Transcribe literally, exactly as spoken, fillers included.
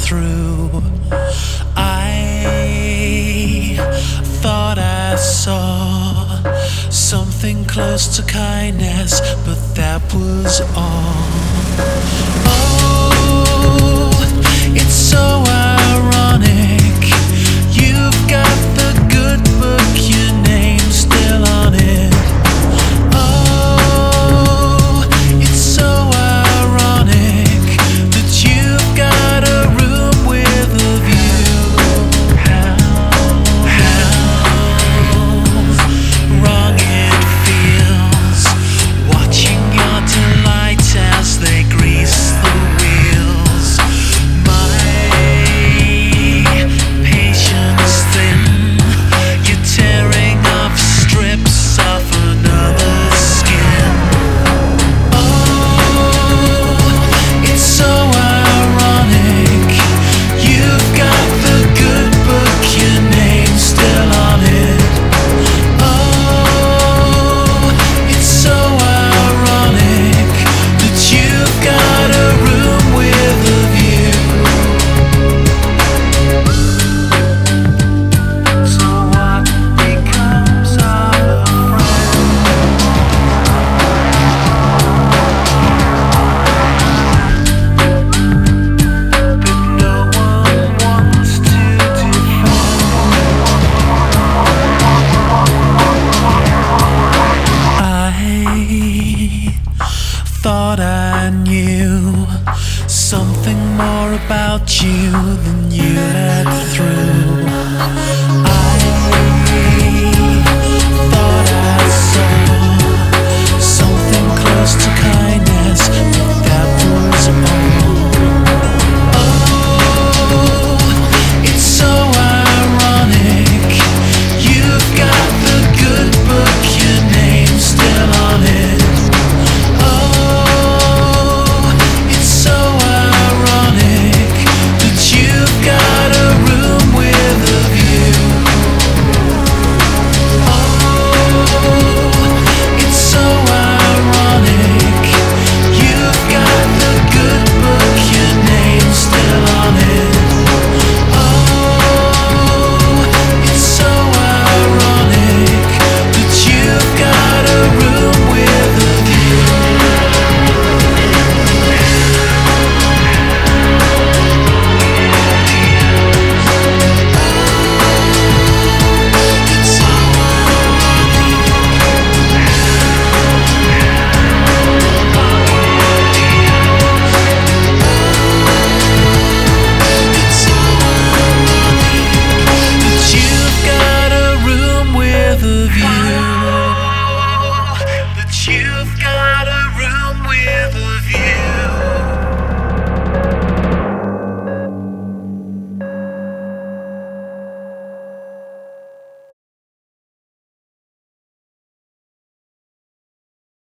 through. I thought I saw something close to kindness, but that was all. Oh, it's so ironic. You've got the good book, your name's still on it. Oh, it's so ironic that you've got a room with a view. How, how wrong it feels watching your delight as they grease the wheels. My patience thin, you're tearing off strips off another's skin. Oh, it's so ironic. You've got the good book, your name's still on it. Oh, it's so ironic that you've got a room with a view. So what becomes of a friend? But no one wants to defend. I thought I knew something more about you than you let through.